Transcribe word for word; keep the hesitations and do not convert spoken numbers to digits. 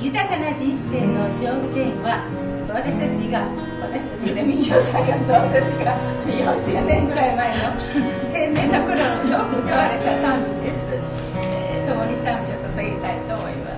豊かな人生の条件は、私たちが私たちで道夫さんやと私がよんじゅうねんぐらい前の青年の頃よく歌われた賛美です。えー、共に賛美を捧げたいと思います。